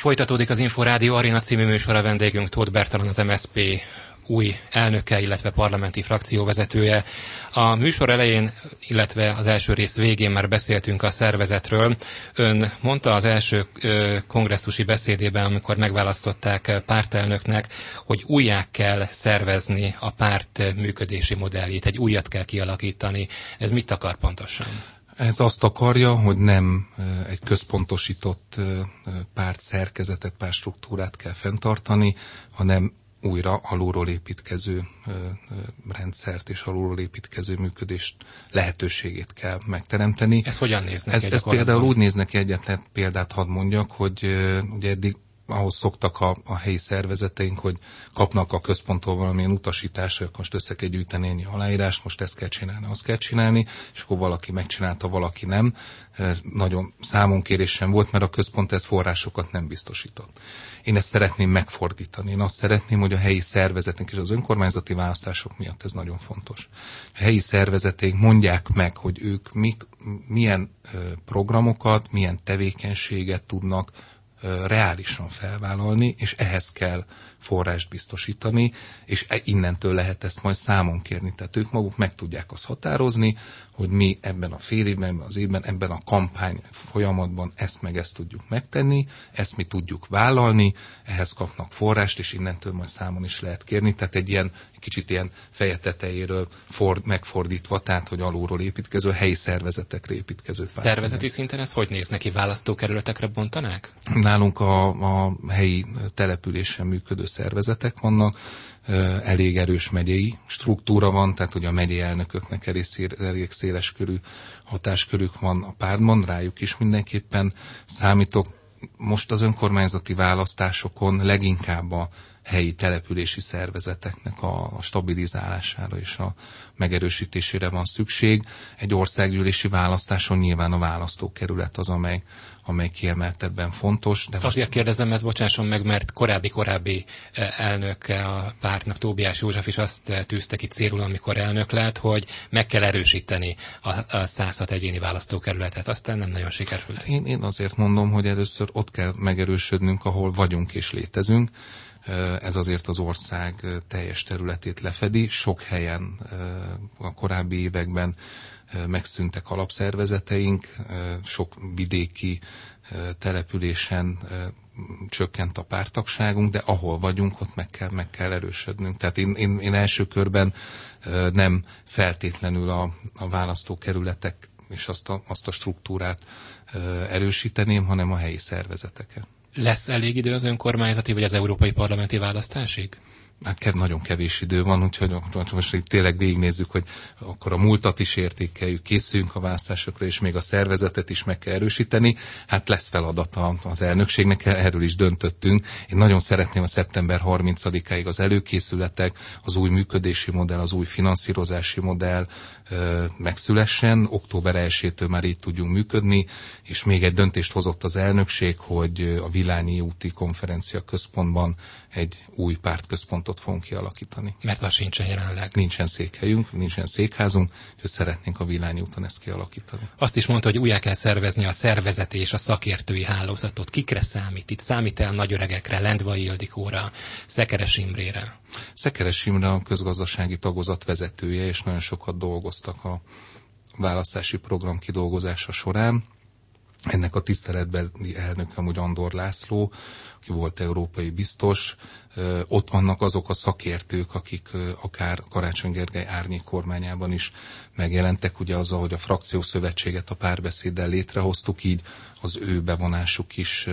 Folytatódik az Inforádió Aréna című műsora, vendégünk Tóth Bertalan, az MSZP új elnöke, illetve parlamenti frakcióvezetője. A műsor elején, illetve az első rész végén már beszéltünk a szervezetről. Ön mondta az első kongresszusi beszédében, amikor megválasztották pártelnöknek, hogy újjá kell szervezni a párt működési modelljét, egy újat kell kialakítani. Ez mit akar pontosan? Ez azt akarja, hogy nem egy központosított párt szerkezetet, párt struktúrát kell fenntartani, hanem újra alulról építkező rendszert és alulról építkező működést lehetőségét kell megteremteni. Ez hogyan néz neki? Ez például úgy néz neki, egyetlen példát hadd mondjak, hogy ugye eddig ahhoz szoktak a helyi szervezeteink, hogy kapnak a központtól valamilyen utasítást, hogy most össze kell gyűjteni ennyi aláírást, most ezt kell csinálni, azt kell csinálni, és akkor valaki megcsinálta, valaki nem. Nagyon számonkérés sem volt, mert a központ ez forrásokat nem biztosított. Én ezt szeretném megfordítani. Én azt szeretném, hogy a helyi szervezetek és az önkormányzati választások miatt ez nagyon fontos. A helyi szervezetek mondják meg, hogy ők milyen programokat, milyen tevékenységet tudnak reálisan felvállalni, és ehhez kell forrást biztosítani, és innentől lehet ezt majd számon kérni. Tehát ők maguk meg tudják azt határozni, hogy mi ebben a fél évben, ebben az évben, ebben a kampány folyamatban ezt tudjuk megtenni, ezt mi tudjuk vállalni, ehhez kapnak forrást, és innentől majd számon is lehet kérni. Tehát egy kicsit ilyen feje tetejéről megfordítva, tehát hogy alulról építkező, helyi szervezetekre építkező. Szervezeti szinten ez hogy néz neki? Választókerületekre bontanák? Nálunk a helyi településen működő szervezetek vannak, elég erős megyei struktúra van, tehát hogy a megyei elnököknek elég széles körű hatáskörük van a pártban, rájuk is mindenképpen számítok. Most az önkormányzati választásokon leginkább a helyi települési szervezeteknek a stabilizálására és a megerősítésére van szükség. Egy országgyűlési választáson nyilván a választókerület az, amely kiemeltebben fontos. De azért kérdezem ezt, bocsásson meg, mert korábbi elnöke a pártnak, Tóbiás József is azt tűzte ki célul, amikor elnök lett, hogy meg kell erősíteni a 106 egyéni választókerületet. Aztán nem nagyon sikerült. Én azért mondom, hogy először ott kell megerősödnünk, ahol vagyunk és létezünk. Ez azért az ország teljes területét lefedi. Sok helyen a korábbi években megszűntek alapszervezeteink, sok vidéki településen csökkent a párttagságunk, de ahol vagyunk, ott meg kell erősödnünk. Tehát én első körben nem feltétlenül a választókerületek és azt a struktúrát erősíteném, hanem a helyi szervezeteket. Lesz elég idő az önkormányzati vagy az európai parlamenti választásig? Hát nagyon kevés idő van, úgyhogy most tényleg végignézzük, hogy akkor a múltat is értékeljük, készüljünk a választásokra, és még a szervezetet is meg kell erősíteni. Hát lesz feladata az elnökségnek, erről is döntöttünk. Én nagyon szeretném a szeptember 30-áig az előkészületek, az új működési modell, az új finanszírozási modell megszülessen. Október 1-től már így tudjunk működni, és még egy döntést hozott az elnökség, hogy a Vilányi úti konferencia központban egy új pártközpontot fogunk kialakítani. Mert az sincsen jelenleg. Nincsen székhelyünk, nincsen székházunk, úgyhogy szeretnénk a Vilányi úton ezt kialakítani. Azt is mondta, hogy újjá kell szervezni a szervezeti és a szakértői hálózatot. Kikre számít? Itt számít el nagyöregekre, Lendvai Ildikóra, Szekeres Imrére? Szekeres Imre a közgazdasági tagozat vezetője, és nagyon sokat dolgoztak a választási program kidolgozása során. Ennek a tiszteletbeli elnöke amúgy Andor László, aki volt európai biztos. Ott vannak azok a szakértők, akik akár Karácsony Gergely árnyék kormányában is megjelentek, ugye azzal, hogy a frakciószövetséget a Párbeszéddel létrehoztuk, így az ő bevonásuk is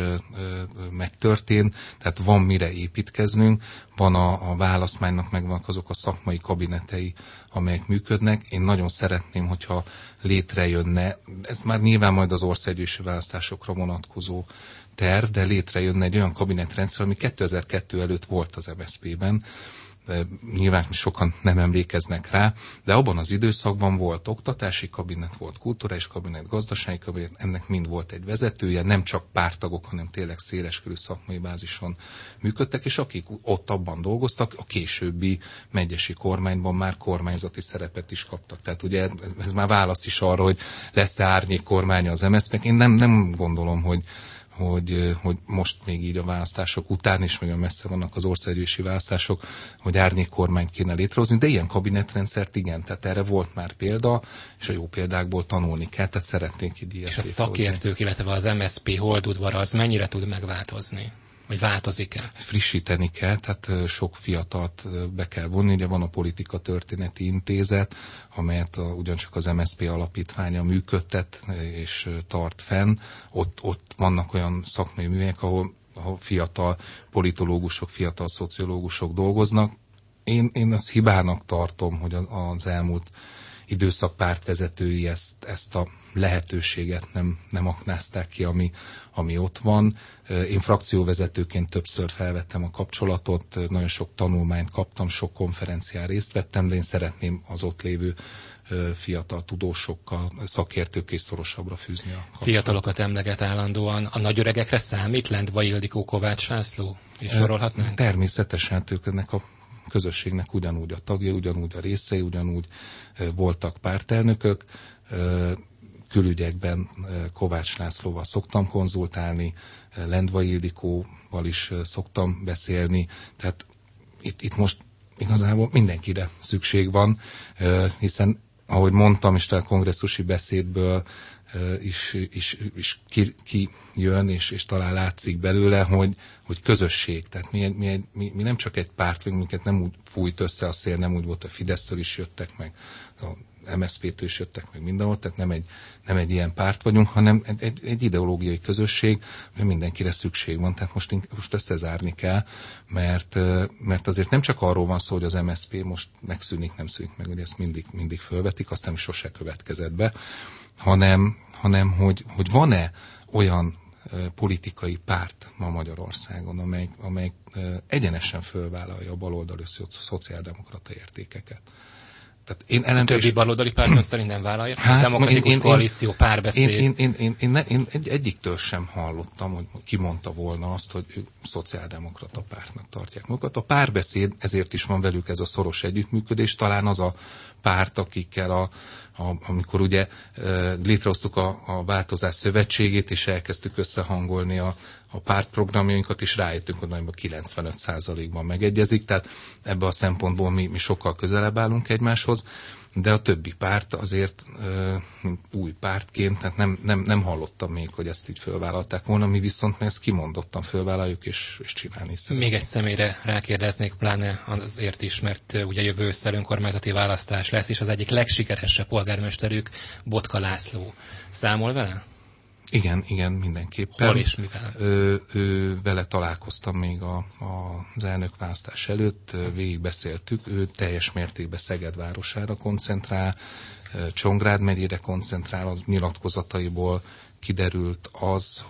megtörtént, tehát van mire építkeznünk, van a választmánynak megvannak azok a szakmai kabinetei, amelyek működnek. Én nagyon szeretném, hogyha létrejönne, ez már nyilván majd az országgyűlési választásokra vonatkozó terv, de létrejönne egy olyan kabinetrendszer, ami 2002 előtt volt az MSZP-ben. Nyilván sokan nem emlékeznek rá, de abban az időszakban volt oktatási kabinet, volt kulturális kabinet, gazdasági kabinet, ennek mind volt egy vezetője, nem csak párttagok, hanem tényleg széleskörű szakmai bázison működtek, és akik ott abban dolgoztak, a későbbi megyesi kormányban már kormányzati szerepet is kaptak. Tehát ugye ez már válasz is arra, hogy lesz-e árnyék kormánya az MSZP-nek. Én nem gondolom, hogy hogy most még így a választások után is, még messze vannak az országgyűlési választások, hogy árnyék kormányt kéne létrehozni, de ilyen kabinetrendszert igen, tehát erre volt már példa, és a jó példákból tanulni kell, tehát szeretnénk így ilyet és a szakértők, illetve az MSZP holdudvara az mennyire tud megváltozni? Vagy változik-e? Frissíteni kell, tehát sok fiatalt be kell vonni. Ugye van a Politika Történeti Intézet, amelyet ugyancsak az MSZP alapítványa működtet és tart fenn. Ott vannak olyan szakmai műhelyek, ahol fiatal politológusok, fiatal szociológusok dolgoznak. Én azt hibának tartom, hogy az elmúlt időszak pártvezetői ezt a lehetőséget nem aknázták ki, ami ott van. Én frakcióvezetőként többször felvettem a kapcsolatot, nagyon sok tanulmányt kaptam, sok konferencián részt vettem, de én szeretném az ott lévő fiatal tudósokkal, szakértők és szorosabbra fűzni a kapcsolatot. Fiatalokat emleget állandóan. A nagyöregekre számít Lendvai Ildikó, Kovács László? És sorolhatnánk? Természetesen ők ennek a közösségnek ugyanúgy a tagja, ugyanúgy a részei, ugyanúgy voltak pártelnökök. Külügyekben Kovács Lászlóval szoktam konzultálni, Lendvai Ildikóval is szoktam beszélni, tehát itt most igazából mindenkire szükség van, hiszen ahogy mondtam, és a kongresszusi beszédből is kijön, és talán látszik belőle, hogy közösség. Tehát mi nem csak egy párt vagyunk, minket nem úgy fújt össze a szél, nem úgy volt, a Fidesztől is jöttek meg, a MSZP-től is jöttek meg mindenhol, tehát nem egy ilyen párt vagyunk, hanem egy ideológiai közösség, mert mindenkire szükség van. Tehát most összezárni kell, mert azért nem csak arról van szó, hogy az MSZP most megszűnik, nem szűnik meg, hogy ezt mindig fölvetik, aztán sose következett be, hanem hogy van-e olyan politikai párt ma Magyarországon, amely egyenesen fölvállalja a baloldali szociáldemokrata értékeket. Tehát a többi baloldali párton szerint nem vállalja? Demokratikus koalíció, párbeszéd. Én egyiktől sem hallottam, hogy ki mondta volna azt, hogy ők szociáldemokrata pártnak tartják magukat. A párbeszéd, ezért is van velük ez a szoros együttműködés, talán az a párt, akikkel amikor ugye létrehoztuk a Változás Szövetségét, és elkezdtük összehangolni a pártprogramjainkat, és rájöttünk, hogy nagyjából 95%-ban megegyezik, tehát ebből a szempontból mi sokkal közelebb állunk egymáshoz, de a többi párt azért új pártként, tehát nem hallottam még, hogy ezt így fölvállalták volna, mi viszont ezt kimondottan fölvállaljuk, és csinálni szeretnénk. Még egy személyre rákérdeznék, pláne azért is, mert ugye jövő ősszel önkormányzati választás lesz, és az egyik legsikeresebb polgármesterük Botka László. Számol vele? Igen, mindenképpen. Hol és mivel? Vele találkoztam még az elnökválasztás előtt, végigbeszéltük, ő teljes mértékben Szeged városára koncentrál, Csongrád megyére koncentrál, az nyilatkozataiból kiderült az,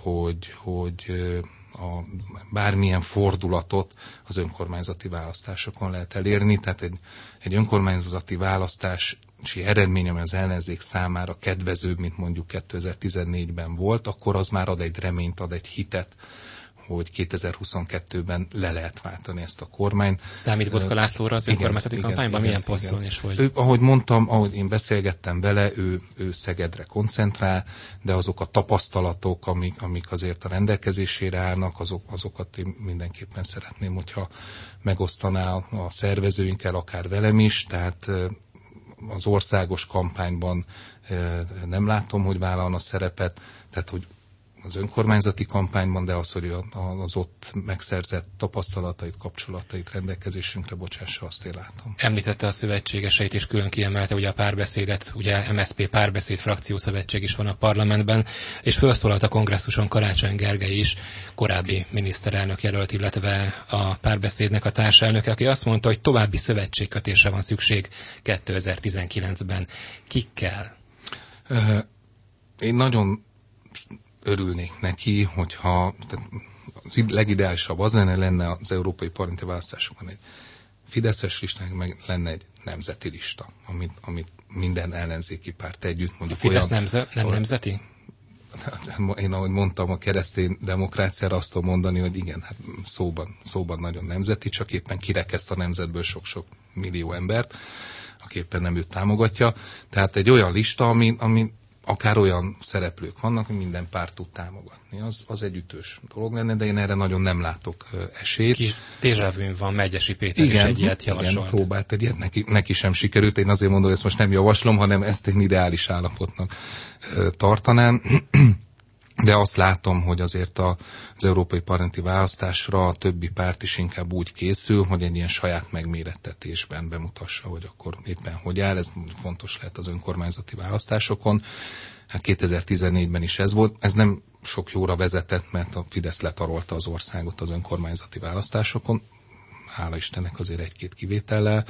hogy bármilyen fordulatot az önkormányzati választásokon lehet elérni, tehát egy önkormányzati választási eredmény, ami az ellenzék számára kedvezőbb, mint mondjuk 2014-ben volt, akkor az már ad egy reményt, ad egy hitet, hogy 2022-ben le lehet váltani ezt a kormányt. Számít Botka Lászlóra az önkormányzati kampányban? Milyen poszton és hogy? Ahogy mondtam, ahogy én beszélgettem vele, ő Szegedre koncentrál, de azok a tapasztalatok, amik azért a rendelkezésére állnak, azokat én mindenképpen szeretném, hogyha megosztaná a szervezőinkkel, akár velem is, tehát az országos kampányban nem látom, hogy vállalna szerepet, tehát hogy az önkormányzati kampányban, de az, hogy az ott megszerzett tapasztalatait, kapcsolatait rendelkezésünkre bocsássa, azt én látom. Említette a szövetségeseit, és külön kiemelte ugye a párbeszédet, ugye MSZP párbeszéd frakciószövetség is van a parlamentben, és felszólalt a kongresszuson Karácsony Gergely is, korábbi miniszterelnök jelölt, illetve a párbeszédnek a társelnöke, aki azt mondta, hogy további szövetségkötésre van szükség 2019-ben. Kikkel? Én nagyon örülnék neki, hogyha az legideálisabb az lenne az európai parlamenti választásokon egy fideszes listánk, meg lenne egy nemzeti lista, amit minden ellenzéki párt együtt mondjuk. A Fidesz nem nemzeti? Én ahogy mondtam, a keresztény demokráciára azt tudom mondani, hogy igen, hát szóban nagyon nemzeti, csak éppen kirekeszt a nemzetből sok-sok millió embert, aki éppen nem őt támogatja. Tehát egy olyan lista, akár olyan szereplők vannak, hogy minden párt tud támogatni. Az egy ütős dolog lenne, de én erre nagyon nem látok esélyt. Kis déjà-vu van, Megyesi Péter is egy ilyet javasolt. Igen, próbált egy ilyet, neki sem sikerült. Én azért mondom, hogy ezt most nem javaslom, hanem ezt egy ideális állapotnak tartanám. De azt látom, hogy azért az európai parlamenti választásra a többi párt is inkább úgy készül, hogy egy ilyen saját megmérettetésben bemutassa, hogy akkor éppen hogy áll. Ez fontos lehet az önkormányzati választásokon. Hát 2014-ben is ez volt. Ez nem sok jóra vezetett, mert a Fidesz letarolta az országot az önkormányzati választásokon. Hála Istennek azért egy-két kivétellel.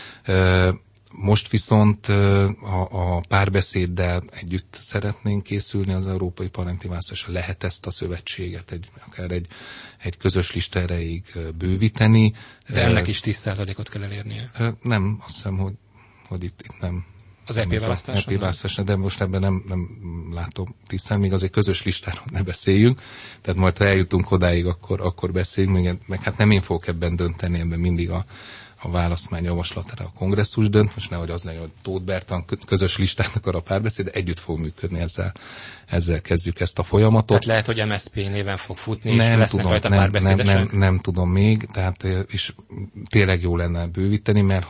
Most viszont a párbeszéddel együtt szeretnénk készülni az európai parlamenti választásra. Lehet ezt a szövetséget akár egy közös lista erejéig bővíteni. De ennek is 10%-ot kell elérnie. Nem, azt hiszem, hogy itt nem. Az EP választásra? De most ebben nem látom tisztán, még azért közös listáról ne beszéljünk. Tehát majd, ha eljutunk odáig, akkor beszéljünk. Meg hát nem én fogok ebben dönteni, ebben mindig a választmány javaslatára a kongresszus dönt, most nehogy az legyen, hogy Tóth Bertalan közös listának akar a párbeszéd, de együtt fog működni ezzel kezdjük ezt a folyamatot. Tehát lehet, hogy MSZP néven fog futni, és lesznek rajta párbeszédesek? Nem tudom még, tehát és tényleg jó lenne bővíteni, mert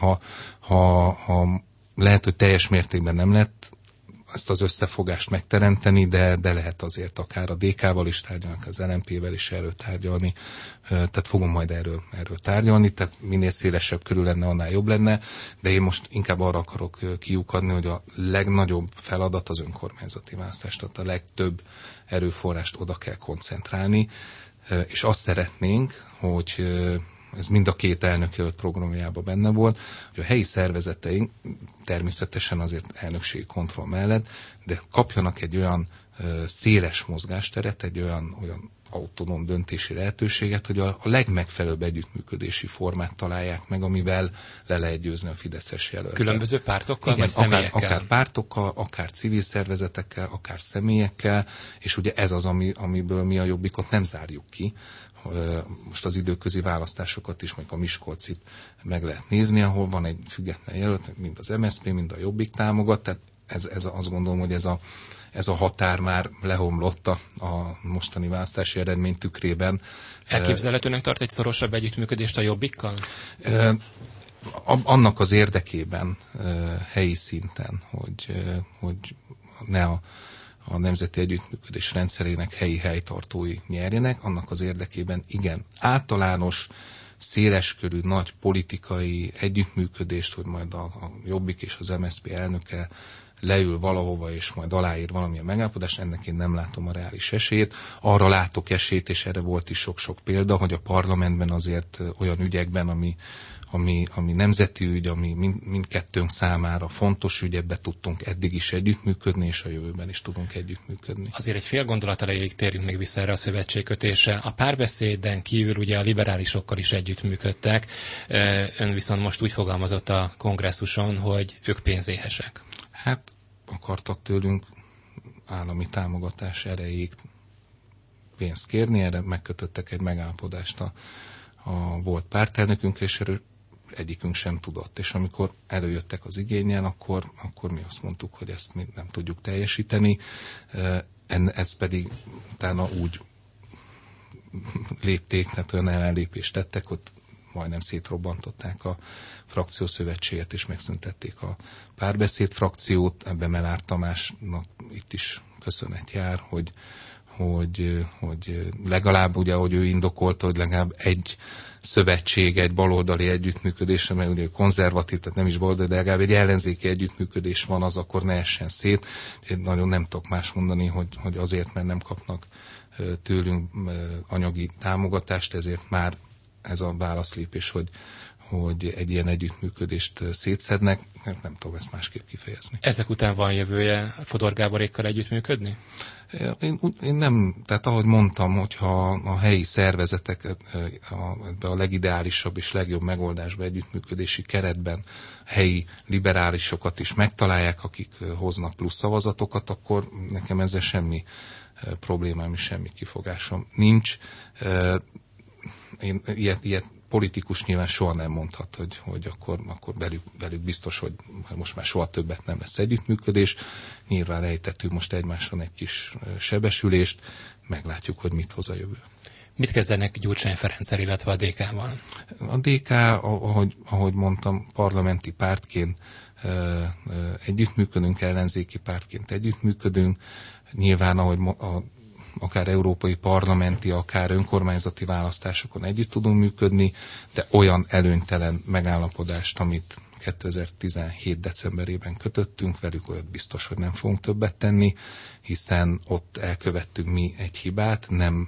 ha lehet, hogy teljes mértékben nem lehet ezt az összefogást megteremteni, de lehet azért akár a DK-val is tárgyalni, az LMP-vel is erről tárgyalni. Tehát fogom majd erről tárgyalni, tehát minél szélesebb körül lenne, annál jobb lenne, de én most inkább arra akarok kiukadni, hogy a legnagyobb feladat az önkormányzati választás, tehát a legtöbb erőforrást oda kell koncentrálni, és azt szeretnénk, hogy ez mind a két elnökjelölt programjában benne volt, hogy a helyi szervezeteink természetesen azért elnökségi kontroll mellett, de kapjanak egy olyan széles mozgásteret, egy olyan autonóm döntési lehetőséget, hogy a legmegfelelőbb együttműködési formát találják meg, amivel le lehet győzni a fideszes jelöltet. Különböző pártokkal, igen, vagy személyekkel? Akár pártokkal, akár civil szervezetekkel, akár személyekkel, és ugye ez az, amiből mi a Jobbikot nem zárjuk ki. Most az időközi választásokat is, mondjuk a Miskolcit meg lehet nézni, ahol van egy független jelölt, mind az MSZP, mind a Jobbik támogat, tehát ez azt gondolom, hogy ez a határ már lehomlott a mostani választási eredmény tükrében. Elképzelhetőnek tart egy szorosabb együttműködést a Jobbikkal? Annak az érdekében helyi szinten, hogy ne a nemzeti együttműködés rendszerének helyi helytartói nyerjenek, annak az érdekében igen, általános, széleskörű, nagy politikai együttműködést, hogy majd a Jobbik és az MSZP elnöke leül valahova, és majd aláír valamilyen megállapodást, ennek én nem látom a reális esélyt. Arra látok esélyt, és erre volt is sok-sok példa, hogy a parlamentben azért olyan ügyekben, ami nemzeti ügy, ami mindkettőnk számára fontos ügy, ebbe tudtunk eddig is együttműködni, és a jövőben is tudunk együttműködni. Azért egy fél gondolat erejéig térjünk még vissza erre a szövetségkötésre. A párbeszéden kívül ugye a liberálisokkal is együttműködtek. Ön viszont most úgy fogalmazott a kongresszuson, hogy ők pénzéhesek. Hát akartak tőlünk állami támogatás erejéig pénzt kérni, erre megkötöttek egy megállapodást a volt pártelnökünk, és erről egyikünk sem tudott. És amikor előjöttek az igénnyel, akkor mi azt mondtuk, hogy ezt mi nem tudjuk teljesíteni. Ez pedig utána úgy lépték, tehát olyan ellenlépést tettek, hogy majdnem szétrobbantották a frakciószövetséget, és megszüntették a párbeszéd frakciót. Ebben Mellár Tamásnak itt is köszönet jár, hogy legalább ugye, ahogy ő indokolta, hogy legalább egy szövetség, egy baloldali együttműködésre, mert ugye konzervatív, tehát nem is baloldali, de legalább egy ellenzéki együttműködés van, az akkor ne essen szét. Én nagyon nem tudok más mondani, hogy azért, mert nem kapnak tőlünk anyagi támogatást, ezért már ez a válaszlépés, hogy egy ilyen együttműködést szétszednek, nem tudom ezt másképp kifejezni. Ezek után van jövője Fodor Gáborékkal együttműködni? Én nem, tehát ahogy mondtam, hogyha a helyi szervezetek a legideálisabb és legjobb megoldásba együttműködési keretben helyi liberálisokat is megtalálják, akik hoznak plusz szavazatokat, akkor nekem ezzel semmi problémám és semmi kifogásom nincs. Én ilyet politikus nyilván soha nem mondhat, hogy akkor velük biztos, hogy most már soha többet nem lesz együttműködés. Nyilván ejtettünk most egymáson egy kis sebesülést, meglátjuk, hogy mit hoz a jövő. Mit kezdenek Gyurcsány Ferenccel, illetve a DK-val? A DK, ahogy mondtam, parlamenti pártként együttműködünk, ellenzéki pártként együttműködünk. Nyilván, akár európai parlamenti, akár önkormányzati választásokon együtt tudunk működni, de olyan előnytelen megállapodást, amit 2017. decemberében kötöttünk velük, olyat biztos, hogy nem fogunk többet tenni, hiszen ott elkövettünk mi egy hibát,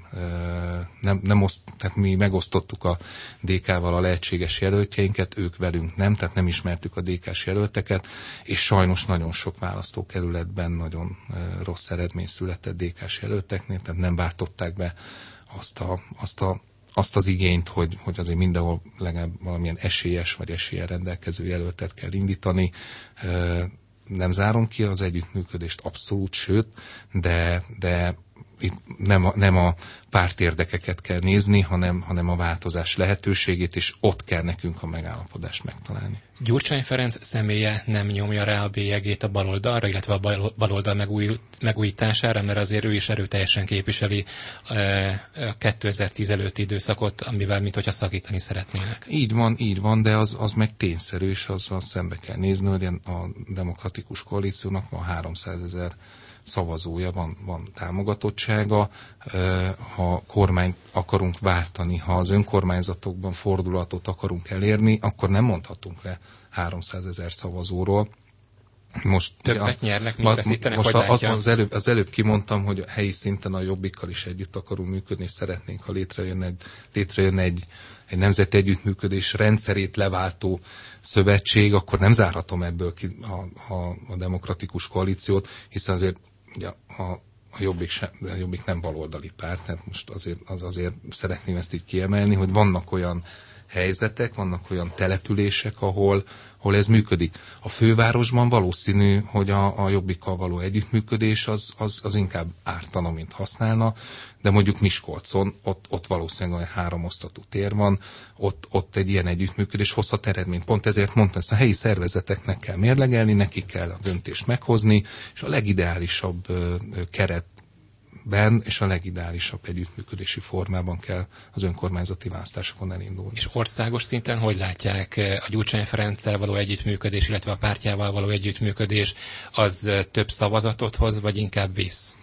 tehát mi megosztottuk a DK-val a lehetséges jelöltjeinket, ők velünk nem, tehát nem ismertük a DK-s jelölteket, és sajnos nagyon sok választókerületben nagyon rossz eredmény született DK-s jelölteknél, tehát nem váltották be azt az igényt, hogy azért mindenhol legalább valamilyen esélyes vagy eséllyel rendelkező jelöltet kell indítani. Nem zárom ki az együttműködést abszolút, sőt, de itt nem a pártérdekeket kell nézni, hanem a változás lehetőségét, és ott kell nekünk a megállapodást megtalálni. Gyurcsány Ferenc személye nem nyomja rá a bélyegét a baloldalra, illetve a baloldal megújítására, mert azért ő is erőteljesen képviseli a 2010 előtti időszakot, amivel minthogyha szakítani szeretnének. Így van, de az meg tényszerű, és azzal szembe kell nézni, hogy a demokratikus koalíciónak van 300 000 szavazója, van támogatottsága, ha kormányt akarunk váltani, ha az önkormányzatokban fordulatot akarunk elérni, akkor nem mondhatunk le 300 000 szavazóról. Most többet nyernek, mint veszítenek, most hogy látja? Az előbb kimondtam, hogy a helyi szinten a Jobbikkal is együtt akarunk működni, és szeretnénk, ha létrejön egy nemzeti együttműködés rendszerét leváltó szövetség, akkor nem zárhatom ebből ki a demokratikus koalíciót, hiszen azért ugye, a Jobbik nem baloldali párt, tehát most azért szeretném ezt így kiemelni, hogy vannak olyan helyzetek, vannak olyan települések, ahol ez működik. A fővárosban valószínű, hogy a Jobbikkal való együttműködés az inkább ártana, mint használna, de mondjuk Miskolcon, ott valószínűleg olyan 3 osztatú tér van, ott egy ilyen együttműködés hozhat eredményt. Pont ezért mondtam, ezt a helyi szervezeteknek kell mérlegelni, nekik kell a döntést meghozni, és a legideálisabb keretben és a legideálisabb együttműködési formában kell az önkormányzati választásokon elindulni. És országos szinten hogy látják a Gyurcsány Ferenccel való együttműködés, illetve a pártjával való együttműködés, az több szavazatot hoz, vagy inkább visz?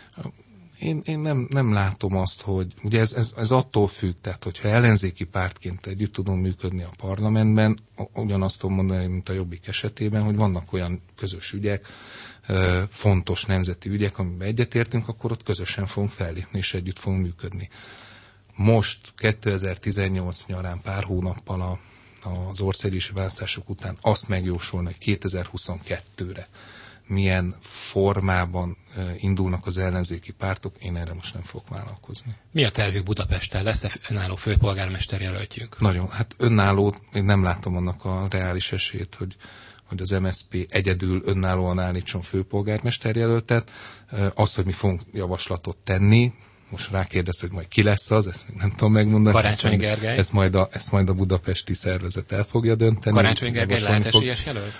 Én nem látom azt, hogy ugye ez attól függ, tehát hogyha ellenzéki pártként együtt tudunk működni a parlamentben, ugyanazt tudom mondani, mint a Jobbik esetében, hogy vannak olyan közös ügyek, fontos nemzeti ügyek, amiben egyetértünk, akkor ott közösen fogunk fellépni, és együtt fogunk működni. Most 2018 nyarán pár hónappal az országgyűlési választások után azt megjósolni, hogy 2022-re milyen formában indulnak az ellenzéki pártok, én erre most nem fogok vállalkozni. Mi a tervük Budapesten? Lesz-e önálló főpolgármester jelöltjük? Nagyon, hát önálló, én nem látom annak a reális esélyt, hogy az MSZP egyedül önállóan állítson főpolgármester jelöltet. Az, hogy mi fogunk javaslatot tenni, most rákérdez, hogy majd ki lesz az, ezt még nem tudom megmondani. Karácsony Gergely? Ezt majd a budapesti szervezet el fogja dönteni. Karácsony Gergely lehet esélyes jelölt?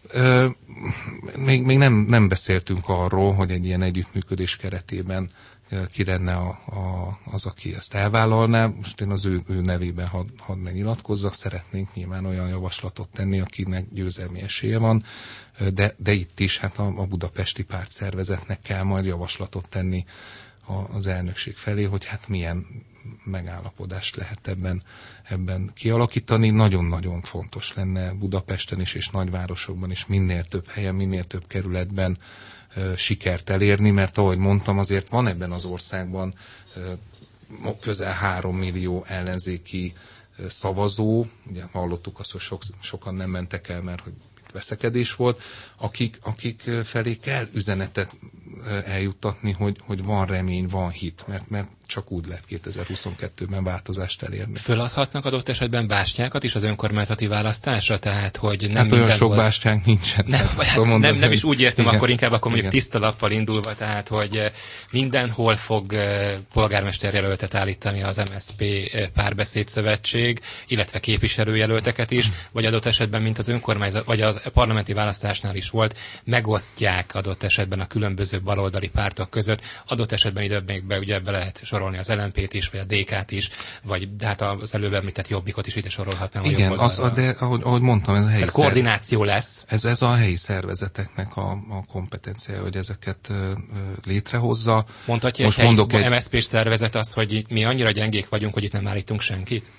Még nem beszéltünk arról, hogy egy ilyen együttműködés keretében ki lenne az, aki ezt elvállalná. Most én az ő nevében hadd ne nyilatkozzak, szeretnénk nyilván olyan javaslatot tenni, akinek győzelmi esélye van, de itt is hát a budapesti pártszervezetnek kell majd javaslatot tenni az elnökség felé, hogy hát milyen megállapodást lehet ebben kialakítani. Nagyon-nagyon fontos lenne Budapesten is és nagyvárosokban is minél több helyen, minél több kerületben sikert elérni, mert ahogy mondtam, azért van ebben az országban közel 3 millió ellenzéki szavazó, ugye hallottuk azt, hogy sokan nem mentek el, mert hogy itt veszekedés volt, akik felé kell üzenetet eljuttatni, hogy van remény, van hit, mert csak úgy lehet 2022-ben változást elérni. Föladhatnak adott esetben bástyákat is az önkormányzati választásra? Tehát, hogy nem hát olyan sok bástyánk nincsen. Nem is úgy értem, igen. Akkor mondjuk tiszta lappal indulva, tehát, hogy mindenhol fog polgármesterjelöltet állítani az MSZP Párbeszéd Szövetség, illetve képviselőjelölteket is, vagy adott esetben, mint az önkormányzat, vagy a parlamenti választásnál is volt, megosztják adott esetben a különböző baloldali pártok között. Adott esetben ide ugye be lehet sorolni az LMP-t is, vagy a DK-t is, vagy hát az előbb említett Jobbikot is ide sorolhatnám. Igen, de ahogy mondtam, ez a helyi koordináció lesz. Ez a helyi szervezeteknek a kompetenciája, hogy ezeket létrehozza. Mondhatja most egy helyi MSZP-s szervezet az, hogy mi annyira gyengék vagyunk, hogy itt nem állítunk senkit?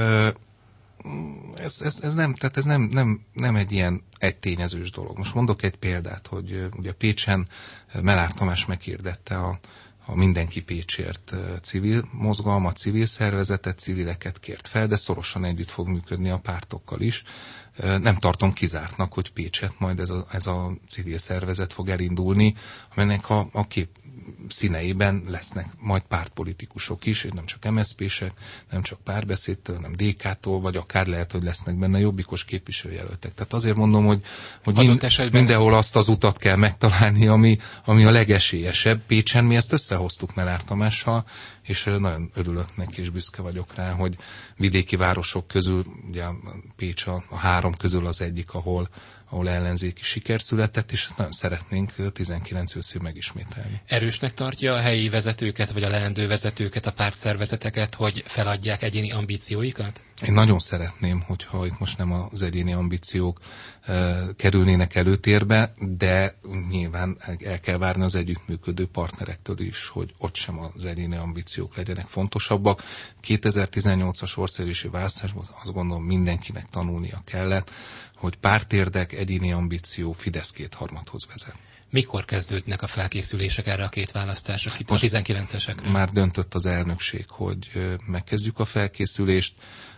Ez nem egy ilyen egytényezős dolog. Most mondok egy példát, hogy ugye Pécsen Mellár Tamás meghirdette a Mindenki Pécsért civil mozgalmat, civil szervezetet, civileket kért fel, de szorosan együtt fog működni a pártokkal is. Nem tartom kizártnak, hogy Pécset majd ez a civil szervezet fog elindulni, amelynek a kép színeiben lesznek majd pártpolitikusok is, nem csak MSZP-sek, nem csak Párbeszédtől, nem DK-tól, vagy akár lehet, hogy lesznek benne jobbikos képviselőjelöltek. Tehát azért mondom, hogy mindenhol azt az utat kell megtalálni, ami a legesélyesebb. Pécsen mi ezt összehoztuk Mellár Tamással, és nagyon örülök neki, és büszke vagyok rá, hogy vidéki városok közül, ugye Pécs a 3 közül az egyik, ahol ellenzéki siker született, és nagyon szeretnénk 19 őszig megismételni. Erősnek tartja a helyi vezetőket, vagy a leendő vezetőket, a pártszervezeteket, hogy feladják egyéni ambícióikat? Én nagyon szeretném, hogyha itt most nem az egyéni ambíciók kerülnének előtérbe, de nyilván el kell várni az együttműködő partnerektől is, hogy ott sem az egyéni ambíciók legyenek fontosabbak. 2018-as országgyűlési választásban azt gondolom mindenkinek tanulnia kellett, hogy pártérdek, egyéni ambíció Fidesz 2/3-hoz vezet. Mikor kezdődnek a felkészülések erre a 2 választásra, itt a 19-esekre? Már döntött az elnökség, hogy megkezdjük a felkészülést.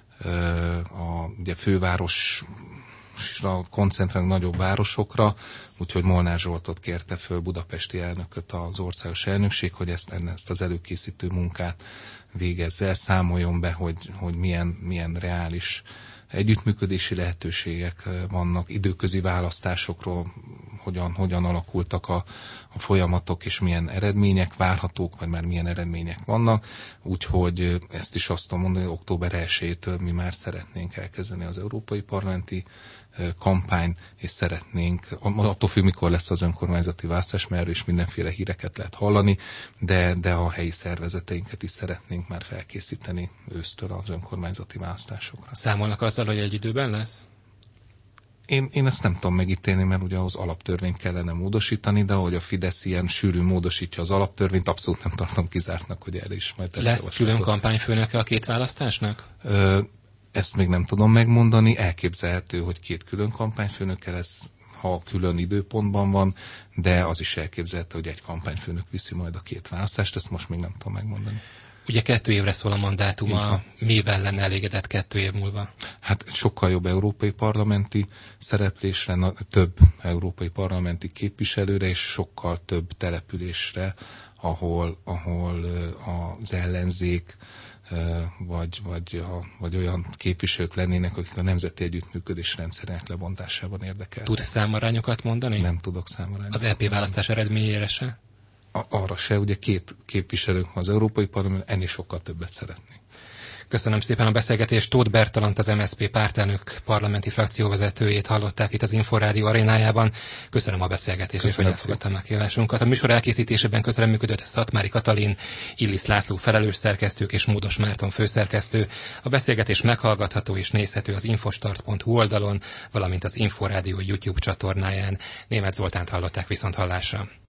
Ugye fővárosra koncentrálunk, nagyobb városokra, úgyhogy Molnár Zsoltot kérte föl budapesti elnököt az országos elnökség, hogy ezt az előkészítő munkát végezze, számoljon be, hogy milyen reális együttműködési lehetőségek vannak, időközi választásokról, hogyan alakultak a folyamatok, és milyen eredmények várhatók, vagy már milyen eredmények vannak. Úgyhogy ezt is azt tudom mondani, hogy október 1-től mi már szeretnénk elkezdeni az európai parlamenti kampány, és szeretnénk, attól függ, mikor lesz az önkormányzati választás, mert erről is mindenféle híreket lehet hallani, de a helyi szervezeteinket is szeretnénk már felkészíteni ősztől az önkormányzati választásokra. Számolnak azzal, hogy egy időben lesz? Én ezt nem tudom megítélni, mert ugye az alaptörvényt kellene módosítani, de ahogy a Fidesz ilyen sűrűn módosítja az alaptörvényt, abszolút nem tartom kizártnak, hogy erre is majd tesz lesz külön kampányfőnöke a 2 választásnak? Ezt még nem tudom megmondani, elképzelhető, hogy 2 külön kampányfőnöke lesz, ha külön időpontban van, de az is elképzelhető, hogy egy kampányfőnök viszi majd a 2 választást, ezt most még nem tudom megmondani. Ugye 2 évre szól a mandátuma, mivel lenne elégedett 2 év múlva? Hát sokkal jobb európai parlamenti szereplésre, több európai parlamenti képviselőre, és sokkal több településre, ahol az ellenzék, vagy olyan képviselők lennének, akik a nemzeti együttműködés rendszerének lebontásában érdekeltek. Tud számarányokat mondani? Nem tudok számarányokat. Az EP választás eredményére se? Arra se, ugye 2 képviselőnk van az Európai Parlament, ennél sokkal többet szeretnénk. Köszönöm szépen a beszélgetést. Tóth Bertalandt, az MSZP pártelnök parlamenti frakcióvezetőjét hallották itt az Inforádió arénájában. Köszönöm a beszélgetést, és hogy elfogadta a meghívásunkat. A műsor elkészítésében közreműködött Szatmári Katalin, Illis László felelős szerkesztők és Módos Márton főszerkesztő. A beszélgetés meghallgatható és nézhető az infostart.hu oldalon, valamint az Inforádió YouTube csatornáján. Németh Zoltánt hallották, viszonthallásra.